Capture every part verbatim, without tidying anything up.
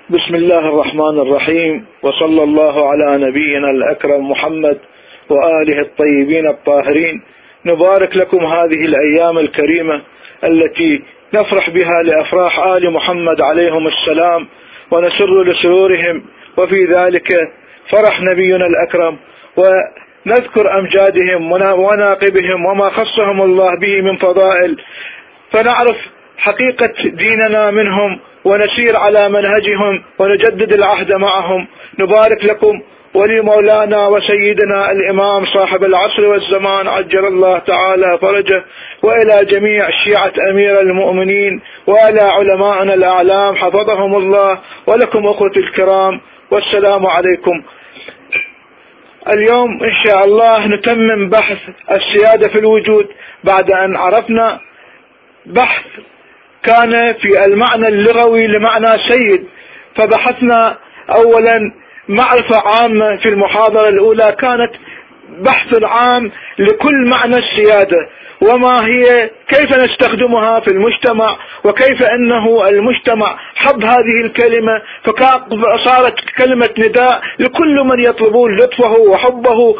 بسم الله الرحمن الرحيم، وصلى الله على نبينا الأكرم محمد وآله الطيبين الطاهرين. نبارك لكم هذه الأيام الكريمة التي نفرح بها لأفراح آل محمد عليهم السلام، ونسر لسرورهم، وفي ذلك فرح نبينا الأكرم، ونذكر أمجادهم وناقبهم وما خصهم الله به من فضائل، فنعرف حقيقة ديننا منهم ونسير على منهجهم ونجدد العهد معهم. نبارك لكم ولمولانا وسيدنا الإمام صاحب العصر والزمان عجل الله تعالى فرجه، وإلى جميع شيعة أمير المؤمنين، وإلى علماءنا الأعلام حفظهم الله، ولكم أخوتي الكرام، والسلام عليكم. اليوم إن شاء الله نتمم بحث السيادة في الوجود، بعد أن عرفنا بحث كان في المعنى اللغوي لمعنى سيد، فبحثنا أولا معرفة عامة في المحاضرة الأولى، كانت بحث عام لكل معنى السيادة، وما هي، كيف نستخدمها في المجتمع، وكيف أنه المجتمع حب هذه الكلمة، فصارت كلمة نداء لكل من يطلبون لطفه وحبه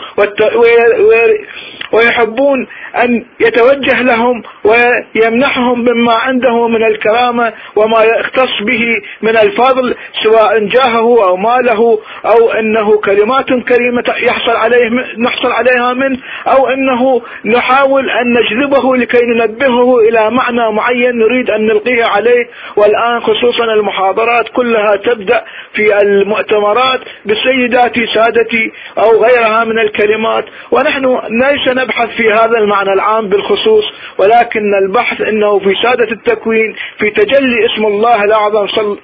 ويحبون أن يتوجه لهم ويمنحهم مما عنده من الكرامة وما يختص به من الفضل، سواء جاهه أو ماله، أو أنه كلمات كريمة يحصل عليه نحصل عليها منه، أو أنه نحاول أن نجذبه لكي ننبهه إلى معنى معين نريد أن نلقيه عليه. والآن خصوصا المحاضرات كلها تبدأ في المؤتمرات بسيداتي سادتي أو غيرها من الكلمات، ونحن ليس نبحث في هذا المعنى العام بالخصوص، ولكن البحث إنه في سادة التكوين، في تجلي اسم الله الأعظم صل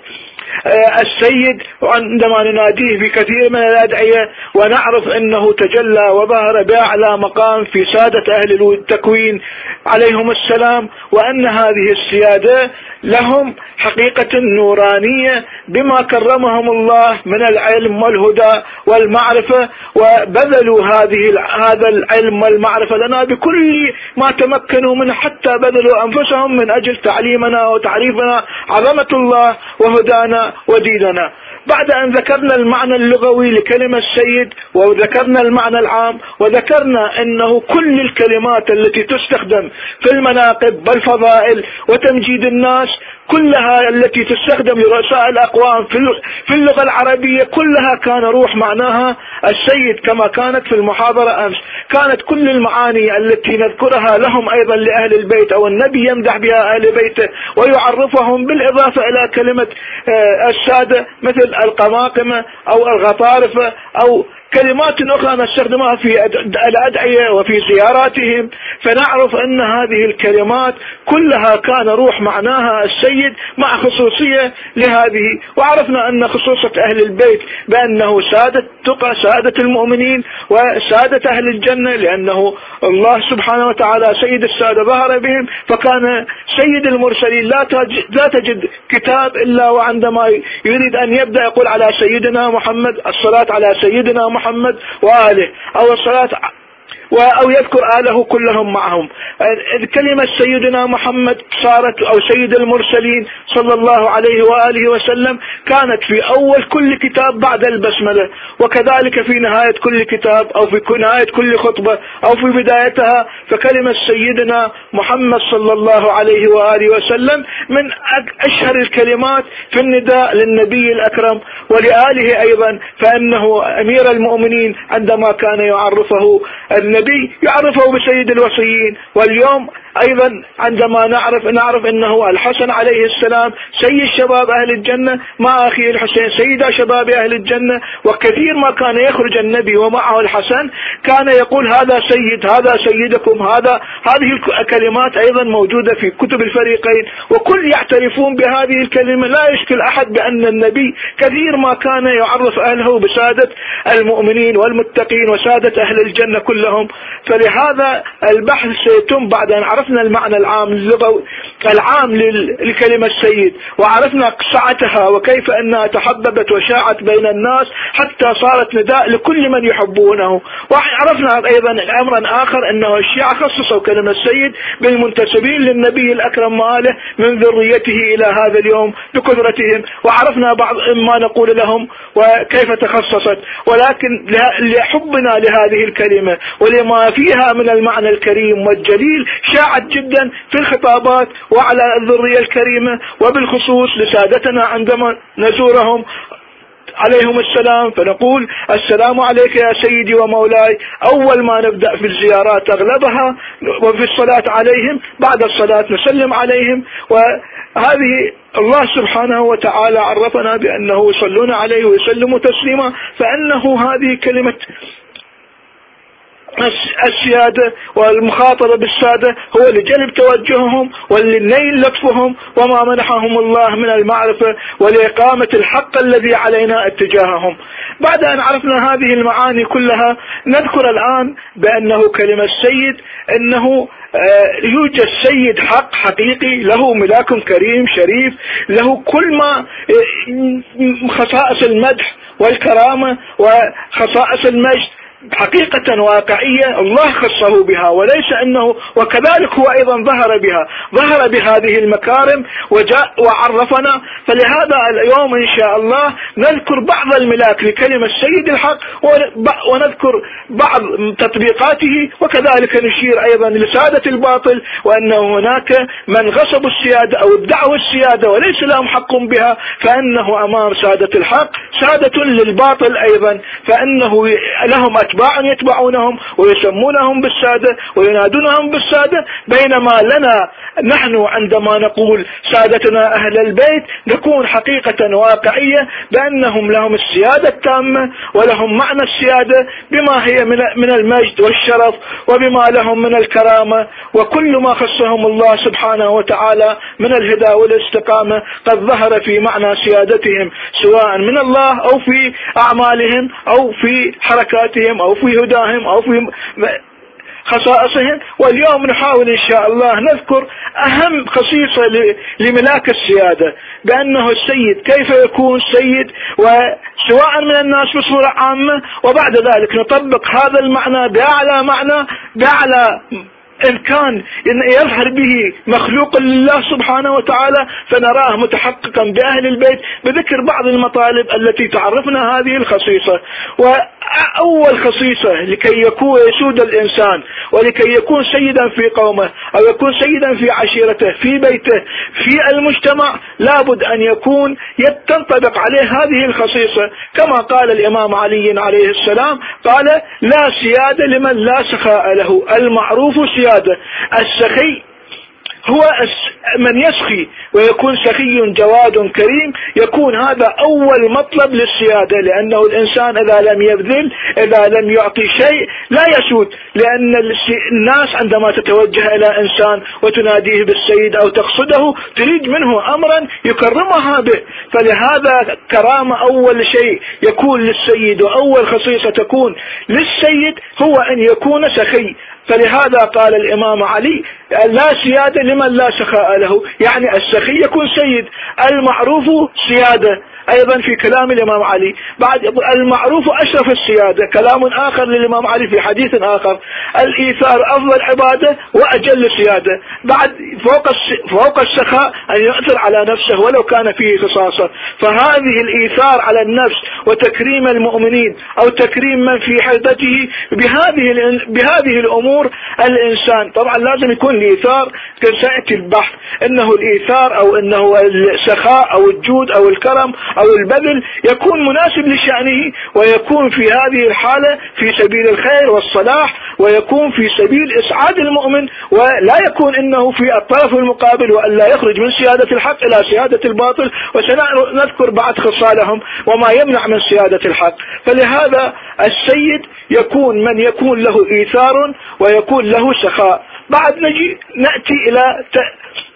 السيد، وعندما نناديه في كثير من الأدعية ونعرف أنه تجلى وظهر بأعلى مقام في سادة أهل التكوين عليهم السلام، وأن هذه السيادة لهم حقيقة نورانية بما كرمهم الله من العلم والهدى والمعرفة، وبذلوا هذه هذا العلم والمعرفة لنا بكل ما تمكنوا منه، حتى بذلوا أنفسهم من أجل تعليمنا وتعريفنا عظمة الله وهدانا وديننا. بعد أن ذكرنا المعنى اللغوي لكلمة السيد، وذكرنا المعنى العام، وذكرنا أنه كل الكلمات التي تستخدم في المناقب والفضائل وتمجيد الناس كلها التي تستخدم لرؤساء الأقوام في اللغة العربية كلها كان روح معناها السيد، كما كانت في المحاضرة أمس. كانت كل المعاني التي نذكرها لهم أيضا لأهل البيت، أو النبي يمدح بها أهل بيته ويعرفهم بالإضافة إلى كلمة السادة، مثل القماقمة أو الغطارفة أو كلمات أخرى نستخدمها في الأدعية وفي زياراتهم، فنعرف أن هذه الكلمات كلها كان روح معناها السيد مع خصوصية لهذه. وعرفنا أن خصوصة أهل البيت بأنه سادة تقى سادة المؤمنين وسادة أهل الجنة، لأنه الله سبحانه وتعالى سيد السادة ظهر بهم، فكان سيد المرسلين لا تجد كتاب إلا وعندما يريد أن يبدأ يقول على سيدنا محمد، الصلاة على سيدنا محمد محمد وآله، أو الصلاة أو يذكر آله كلهم معهم. كلمة سيدنا محمد صارت، أو سيد المرسلين صلى الله عليه وآله وسلم، كانت في أول كل كتاب بعد البسملة، وكذلك في نهاية كل كتاب أو في نهاية كل خطبة أو في بدايتها. فكلمة سيدنا محمد صلى الله عليه وآله وسلم من أشهر الكلمات في النداء للنبي الأكرم ولآله أيضا، فإنه أمير المؤمنين عندما كان يعرفه النبي يعرفه بسيد الوصيين. واليوم أيضا عندما نعرف نعرف أنه الحسن عليه السلام سيد شباب أهل الجنة مع أخيه الحسين سيد شباب أهل الجنة، وكثير ما كان يخرج النبي ومعه الحسن كان يقول هذا سيد، هذا سيدكم، هذا. هذه الكلمات أيضا موجودة في كتب الفريقين، وكل يعترفون بهذه الكلمة. لا يشكل أحد بأن النبي كثير ما كان يعرف أهله بسادة المؤمنين والمتقين وسادة أهل الجنة كلهم. فلهذا البحث سيتم بعد أن عرفنا المعنى العام اللغوي العام لكلمة السيد، وعرفنا سعتها وكيف أنها تحببت وشاعت بين الناس حتى صارت نداء لكل من يحبونه. وعرفنا أيضا أمرا آخر أنه الشيعة خصصوا كلمة السيد بالمنتسبين للنبي الأكرم وآله من ذريته إلى هذا اليوم بقدرتهم، وعرفنا بعض ما نقول لهم وكيف تخصصت. ولكن لحبنا لهذه الكلمة ولما فيها من المعنى الكريم والجليل شاعت جدا في الخطابات وعلى الذرية الكريمة، وبالخصوص لسادتنا عندما نزورهم عليهم السلام فنقول السلام عليك يا سيدي ومولاي. أول ما نبدأ في الزيارات أغلبها وفي الصلاة عليهم، بعد الصلاة نسلم عليهم. وهذه الله سبحانه وتعالى عرفنا بأنه يصلون عليه ويسلموا تسليما، فأنه هذه كلمة السيادة والمخاطرة بالسادة هو لجلب توجههم ولنيل لطفهم وما منحهم الله من المعرفة ولإقامة الحق الذي علينا اتجاههم. بعد أن عرفنا هذه المعاني كلها نذكر الآن بأنه كلمة السيد أنه يوجد سيد حق حقيقي له ملاك كريم شريف، له كل ما خصائص المدح والكرامة وخصائص المجد حقيقة واقعية الله خصه بها، وليس أنه وكذلك هو أيضا ظهر بها ظهر بهذه المكارم وجاء وعرفنا. فلهذا اليوم إن شاء الله نذكر بعض الملاك لكلمة السيد الحق ونذكر بعض تطبيقاته، وكذلك نشير أيضا لسادة الباطل وأنه هناك من غصبوا السيادة أو ادعوا السيادة وليس لهم حق بها، فأنه أمام سادة الحق سادة للباطل أيضا، فأنه لهم أتباع يتبعونهم ويسمونهم بالسادة وينادونهم بالسادة، بينما لنا نحن عندما نقول سادتنا أهل البيت نكون حقيقة واقعية بأنهم لهم السيادة التامة ولهم معنى السيادة بما هي من المجد والشرف وبما لهم من الكرامة وكل ما خصهم الله سبحانه وتعالى من الهدى والاستقامة قد ظهر في معنى سيادتهم، سواء من الله أو في أعمالهم أو في حركاتهم أو في هداهم أو في خصائصهم. واليوم نحاول إن شاء الله نذكر أهم خصيصة لملاك السيادة، بأنه السيد كيف يكون سيد وسواء من الناس بصورة عامة، وبعد ذلك نطبق هذا المعنى بأعلى معنى بأعلى إن كان يظهر به مخلوق لله سبحانه وتعالى فنراه متحققا بأهل البيت بذكر بعض المطالب التي تعرفنا هذه الخصيصة. وأول خصيصة لكي يكون يسود الإنسان ولكي يكون سيدا في قومه أو يكون سيدا في عشيرته في بيته في المجتمع لابد أن يكون تنطبق عليه هذه الخصيصة، كما قال الإمام علي عليه السلام قال لا سيادة لمن لا سخاء له، المعروف سيادة. السخي هو من يسخي ويكون سخي جواد كريم، يكون هذا أول مطلب للسيادة، لأنه الإنسان إذا لم يبذل إذا لم يعطي شيء لا يسود، لأن الناس عندما تتوجه إلى إنسان وتناديه بالسيد أو تقصده تريد منه أمرا يكرمها به، فلهذا كرامة أول شيء يكون للسيد وأول خصيصة تكون للسيد هو أن يكون سخي. فلهذا قال الإمام علي لا سيادة لمن لا سخاء له، يعني السخي يكون سيد، المعروف سيادة أيضا في كلام الإمام علي. بعد المعروف أشرف السيادة كلام آخر للإمام علي في حديث آخر، الإيثار أفضل عبادة وأجل سيادة، بعد فوق فوق السخاء أن يؤثر على نفسه ولو كان فيه خصاصة. فهذه الإيثار على النفس وتكريم المؤمنين أو تكريم من في حيطته بهذه بهذه الأمور الإنسان طبعا لازم يكون الإيثار كسائة البحث، إنه الإيثار أو إنه السخاء أو الجود أو الكرم أو البذل يكون مناسب لشأنه ويكون في هذه الحالة في سبيل الخير والصلاح ويكون في سبيل إسعاد المؤمن، ولا يكون إنه في الطرف المقابل وأن لا يخرج من سيادة الحق إلى سيادة الباطل، وسنذكر بعد خصالهم وما يمنع من سيادة الحق. فلهذا السيد يكون من يكون له إيثار ويكون له سخاء. بعد نجي نأتي إلى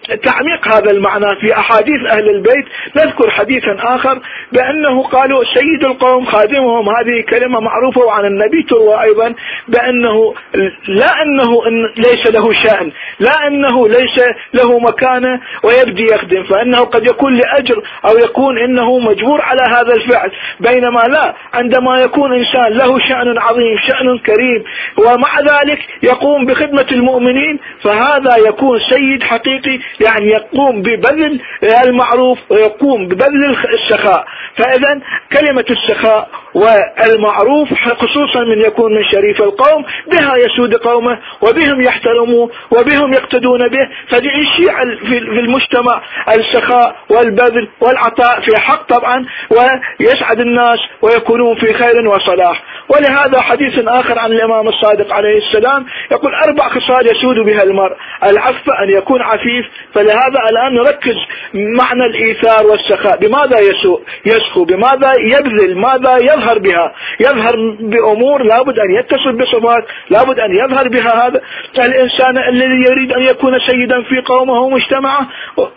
تعميق هذا المعنى في أحاديث أهل البيت نذكر حديثا آخر بأنه قالوا سيد القوم خادمهم. هذه كلمة معروفة وعن النبي تروى أيضا بأنه لا أنه إن ليس له شأن، لا أنه ليس له مكانة ويبدي يخدم، فإنه قد يكون لأجر أو يكون إنه مجبور على هذا الفعل، بينما لا، عندما يكون إنسان له شأن عظيم شأن كريم ومع ذلك يقوم بخدمة المؤمنين فهذا يكون سيد حقيقي، يعني يقوم ببذل المعروف ويقوم ببذل السخاء. فإذا كلمة السخاء والمعروف خصوصا من يكون من شريف القوم بها يسود قومه وبهم يحترموا وبهم يقتدون به، فيشيع في المجتمع السخاء والبذل والعطاء في حق طبعا، ويسعد الناس ويكونون في خير وصلاح. ولهذا حديث آخر عن الإمام الصادق عليه السلام يقول أربع خصال يسود بها المرء: العفة، أن يكون عفيف. فلهذا الآن نركز معنى الإيثار والسخاء، بماذا يسوء يسخو، بماذا يبذل، ماذا يظهر بها، يظهر بأمور لابد أن يتصل بصفات لابد أن يظهر بها هذا الإنسان الذي يريد أن يكون سيدا في قومه ومجتمعه.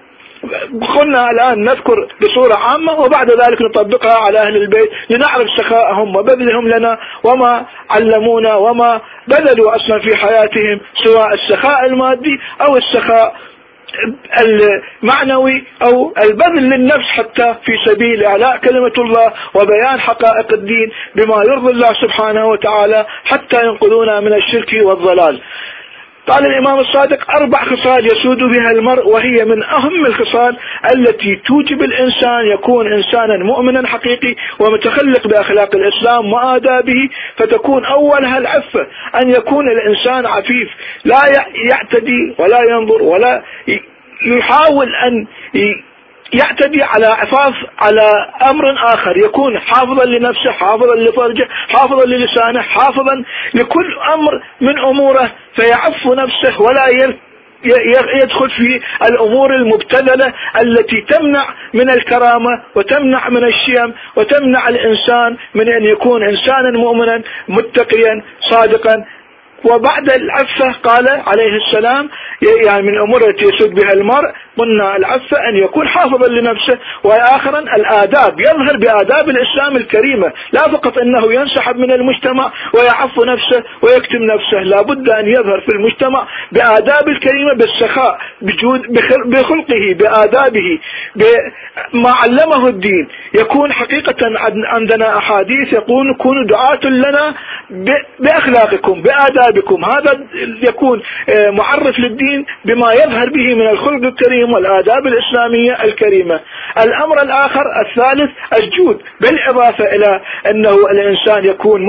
قلنا الآن نذكر بصورة عامة وبعد ذلك نطبقها على أهل البيت لنعرف سخاءهم وبذلهم لنا وما علمونا وما بذلوا أصلا في حياتهم، سواء السخاء المادي أو السخاء المعنوي أو البذل للنفس حتى في سبيل إعلاء كلمة الله وبيان حقائق الدين بما يرضي الله سبحانه وتعالى حتى ينقذونا من الشرك والضلال. قال الإمام الصادق أربع خصال يسود بها المرء، وهي من أهم الخصال التي توجب الإنسان يكون إنسانا مؤمنا حقيقي ومتخلق بأخلاق الإسلام وآدابه، فتكون أولها العفة، أن يكون الإنسان عفيف لا يعتدي ولا ينظر ولا يحاول أن يعتدي على عفاف على أمر آخر، يكون حافظا لنفسه، حافظا لفرجه، حافظا للسانه، حافظا لكل أمر من أموره، فيعف نفسه ولا يدخل في الأمور المبتذلة التي تمنع من الكرامة وتمنع من الشيم وتمنع الإنسان من أن يكون إنسانا مؤمنا متقيا صادقا. وبعد العفة قال عليه السلام يعني من الأمور التي يسود بها المرء قلنا العفة أن يكون حافظا لنفسه، وآخرا الآداب، يظهر بآداب الإسلام الكريمة، لا فقط أنه ينسحب من المجتمع ويعف نفسه ويكتم نفسه، لا بد أن يظهر في المجتمع بآداب الكريمة، بالسخاء، بجود بخلقه، بآدابه، بما علمه الدين. يكون حقيقة عندنا أحاديث يقول كونوا دعاة لنا بأخلاقكم بآدابكم، هذا يكون معرف للدين بما يظهر به من الخلق الكريم والآداب الإسلامية الكريمة. الأمر الآخر الثالث الجود، بالإضافة إلى أنه الإنسان يكون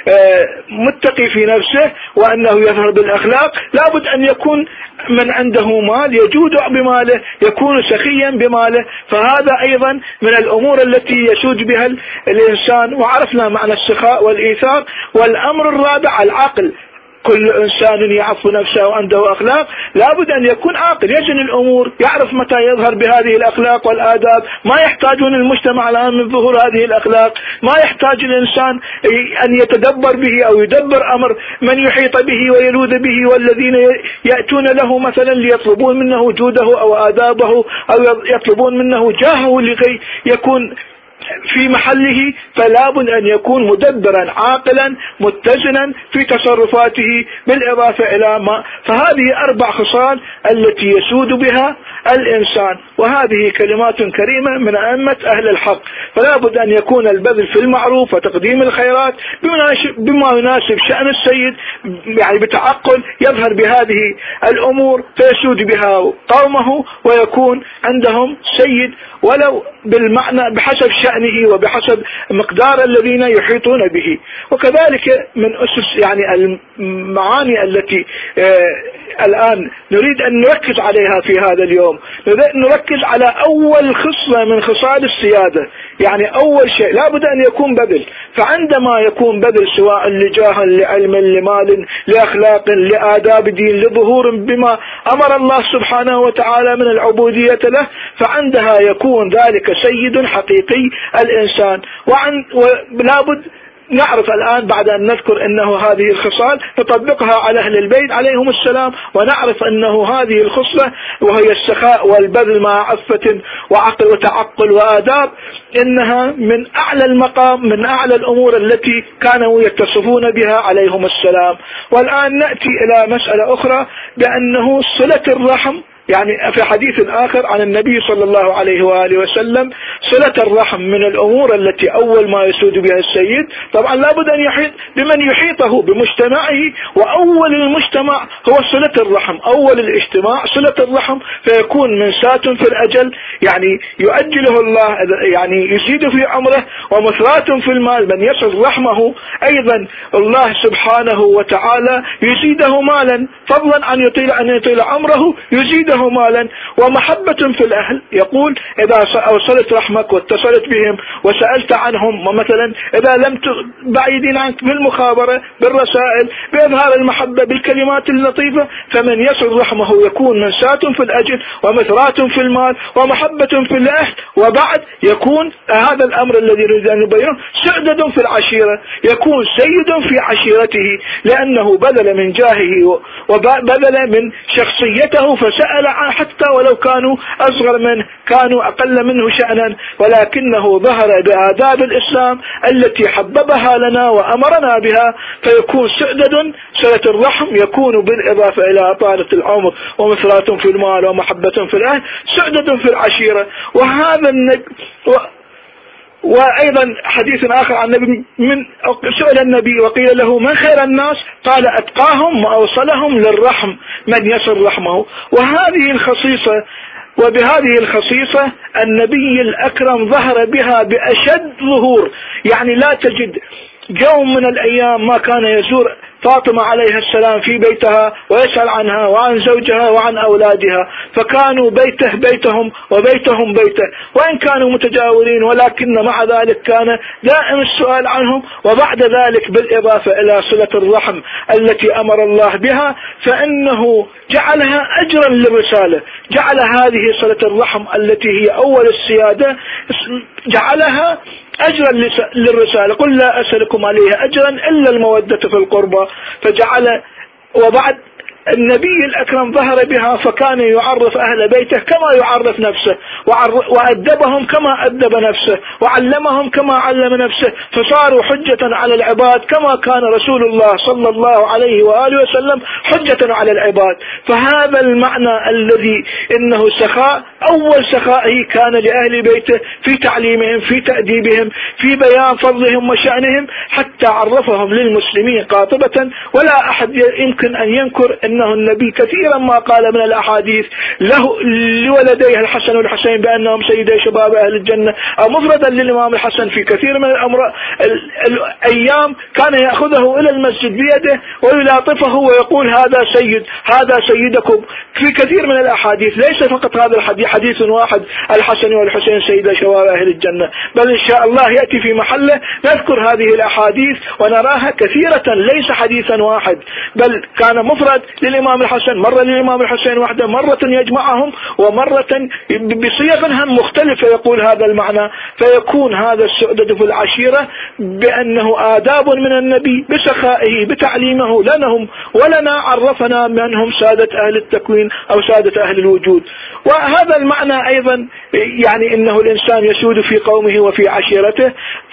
متقي في نفسه وأنه يظهر بالأخلاق، لابد أن يكون من عنده مال يجود بماله، يكون سخيا بماله، فهذا أيضا من الأمور التي يسود بها الإنسان. وعرفنا معنى السخاء والإيثار. والأمر الرابع العقل، كل إنسان يعف نفسه وعنده أخلاق، لابد أن يكون عاقل، يجن الأمور، يعرف متى يظهر بهذه الأخلاق والآداب، ما يحتاجون المجتمع الآن من ظهور هذه الأخلاق، ما يحتاج الإنسان أن يتدبر به أو يدبر أمر من يحيط به ويلوذ به، والذين يأتون له مثلا ليطلبون منه وجوده أو آدابه أو يطلبون منه جاهه لكي يكون في محله، فلا بد أن يكون مدبرا عاقلا متزنا في تصرفاته بالإضافة إلى ما. فهذه أربع خصال التي يسود بها الإنسان، وهذه كلمات كريمة من أئمة أهل الحق. فلا بد أن يكون البذل في المعروف وتقديم الخيرات بما يناسب شأن السيد، يعني بتعقل يظهر بهذه الأمور فيسود بها قومه ويكون عندهم سيد ولو بالمعنى بحسب شأنه وبحسب مقدار الذين يحيطون به. وكذلك من أسس يعني المعاني التي آه الآن نريد أن نركز عليها في هذا اليوم، نركز على أول خصلة من خصال السيادة. يعني أول شيء لابد أن يكون بذل، فعندما يكون بذل سواء لجاه لعلم لمال لأخلاق لآداب دين لظهور بما أمر الله سبحانه وتعالى من العبودية له، فعندها يكون ذلك سيد حقيقي الإنسان. وعن ولابد نعرف الآن بعد أن نذكر أنه هذه الخصال نطبقها على أهل البيت عليهم السلام، ونعرف أنه هذه الخصلة وهي السخاء والبذل مع عفة وعقل وتعقل وآداب إنها من أعلى المقام، من أعلى الأمور التي كانوا يتصفون بها عليهم السلام. والآن نأتي إلى مسألة أخرى بأنه صلة الرحم، يعني في حديث آخر عن النبي صلى الله عليه وآله وسلم صلة الرحم من الأمور التي أول ما يسود بها السيد. طبعا لابد أن يحيط بمن يحيطه بمجتمعه، وأول المجتمع هو صلة الرحم، أول الاجتماع صلة الرحم، فيكون منساة في الأجل، يعني يؤجله الله، يعني يزيد في عمره، ومثرات في المال، من يصل رحمه أيضا الله سبحانه وتعالى يزيده مالا، فضلا عن يطيل أن يطيل عمره يزيده مالا. ومحبة في الأهل، يقول إذا أوصلت رحمك واتصلت بهم وسألت عنهم، ومثلا إذا لم بعيدين عنك بالمخابرة بالرسائل بإظهار المحبة بالكلمات اللطيفة، فمن يصل رحمه يكون منساة في الأجل ومثرات في المال ومحبة في الأهل، وبعد يكون هذا الأمر الذي نريد أن نبينه سعدد في العشيرة، يكون سيد في عشيرته لأنه بذل من جاهه وبذل من شخصيته فسأل عنه، حتى ولو كانوا أصغر منه كانوا أقل منه شأنا، ولكنه ظهر بآداب الإسلام التي حببها لنا وأمرنا بها، فيكون سعدد صلة الرحم، يكون بالإضافة إلى طالة العمر ومثرات في المال ومحبة في الأهل سعدد في العشيرة. وهذا النج... و... وأيضا حديث آخر عن النبي، من سئل النبي وقيل له من خير الناس؟ قال أتقاهم وأوصلهم للرحم، من يصل رحمه. وهذه الخصيصة وبهذه الخصيصة النبي الأكرم ظهر بها بأشد ظهور، يعني لا تجد يوم من الأيام ما كان يزور فاطمة عليها السلام في بيتها ويسأل عنها وعن زوجها وعن أولادها، فكانوا بيته بيتهم وبيتهم بيته، وإن كانوا متجاورين ولكن مع ذلك كان دائم السؤال عنهم. وبعد ذلك بالإضافة إلى صلة الرحم التي أمر الله بها، فإنه جعلها أجرا للرسالة، جعل هذه صلة الرحم التي هي أول السيادة جعلها أجرا للرسالة، قل لا أسألكم عليه أجرا إلا المودة في القربى، فجعل. وبعد النبي الأكرم ظهر بها، فكان يعرف أهل بيته كما يعرف نفسه، وأدبهم كما أدب نفسه، وعلمهم كما علم نفسه، فصاروا حجة على العباد كما كان رسول الله صلى الله عليه وآله وسلم حجة على العباد. فهذا المعنى الذي إنه سخاء، أول سخائه كان لأهل بيته في تعليمهم في تأديبهم في بيان فضلهم وشأنهم، حتى عرفهم للمسلمين قاطبة. ولا أحد يمكن أن ينكر أنه النبي كثيرا ما قال من الأحاديث له لولديه الحسن والحسين بأنهم سيدي شباب أهل الجنة، أو مفردا للإمام الحسن في كثير من الأمر الأيام كان يأخذه إلى المسجد بيده ويلاطفه ويقول هذا سيد هذا سيدكم في كثير من الأحاديث. ليس فقط هذا الحديث حديث واحد الحسن والحسين سيدي شباب أهل الجنة، بل إن شاء الله يأتي في محله نذكر هذه الأحاديث ونراها كثيرة، ليس حديثا واحد بل كان مفرد للإمام الحسن، مرة للإمام الحسين وحده، مرة يجمعهم، ومرة بصيغ مختلفة يقول هذا المعنى. فيكون هذا السعدة في العشيرة بأنه آداب من النبي بسخائه بتعليمه لنهم ولنا، عرفنا منهم سادة أهل التكوين أو سادة أهل الوجود. وهذا المعنى أيضا يعني إنه الإنسان يسود في قومه وفي عشيرته،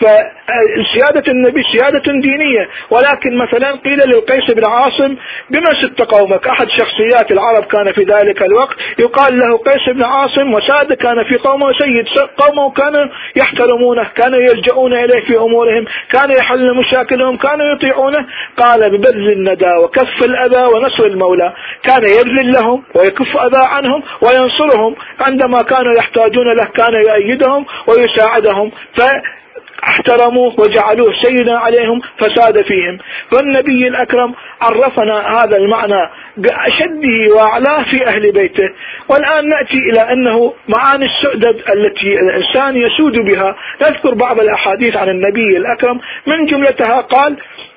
فسيادة النبي سيادة دينية. ولكن مثلا قيل للقيس بن عاصم بما ست قومك، أحد شخصيات العرب كان في ذلك الوقت يقال له قيس بن عاصم، وساد كان في قومه سيد قومه، كانوا يحترمونه، كانوا يلجؤون إليه في أمورهم، كانوا يحل مشاكلهم، كانوا يطيعونه. قال ببذل الندى وكف الأذى ونصر المولى، كان يبذل لهم ويكف أذى عنهم وينصرهم، عندما كانوا يحتاجون له كان يؤيدهم ويساعدهم، ف احترموه وجعلوه سيدا عليهم فساد فيهم. فالنبي الأكرم عرفنا هذا المعنى بأشده وأعلاه في أهل بيته. والآن نأتي إلى أنه معاني السعدد التي الإنسان يسود بها. نذكر بعض الأحاديث عن النبي الأكرم، من جملتها قال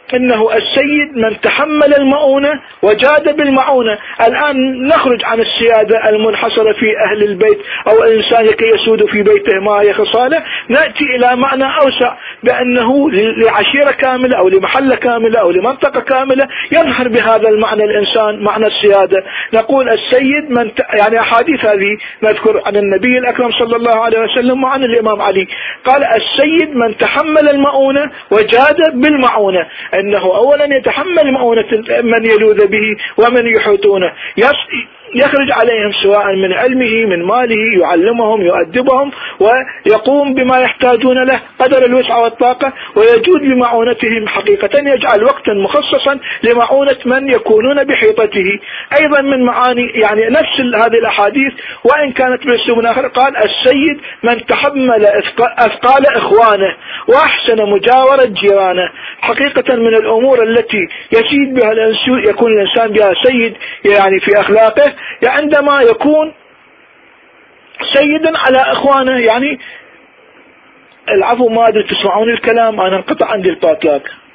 إنه السيد من تحمل المؤونة وجاد بالمعونة. الآن نخرج عن السيادة المنحصرة في أهل البيت أو الإنسان لكي يسود في بيته ما هي خصاله، نأتي إلى معنى أوسع بأنه لعشيرة كاملة أو لمحلة كاملة أو لمنطقة كاملة يظهر بهذا المعنى الإنسان معنى السيادة. نقول السيد من ت... يعني أحاديث هذه نذكر عن النبي الأكرم صلى الله عليه وسلم وعن الإمام علي، قال السيد من تحمل المؤونة وجاد بالمعونة، أنه أولا يتحمل مؤونة من يلوذ به ومن يحيطونه، يخرج عليهم سواء من علمه من ماله، يعلمهم يؤدبهم ويقوم بما يحتاجون له قدر الوسع والطاقة، ويجود بمعونتهم حقيقة، يجعل وقتا مخصصا لمعونة من يكونون بحيطته. أيضا من معاني يعني نفس هذه الأحاديث وإن كانت باسلوب آخر، قال السيد من تحمل أثقال إخوانه وأحسن مجاورة جيرانه. حقيقة من الأمور التي يسيد بها الإنسان يكون الإنسان بها سيد يعني في أخلاقه عندما يكون سيدا على إخوانه. يعني العفو، ما أدري تسمعون الكلام، أنا انقطع عندي الباطلاق.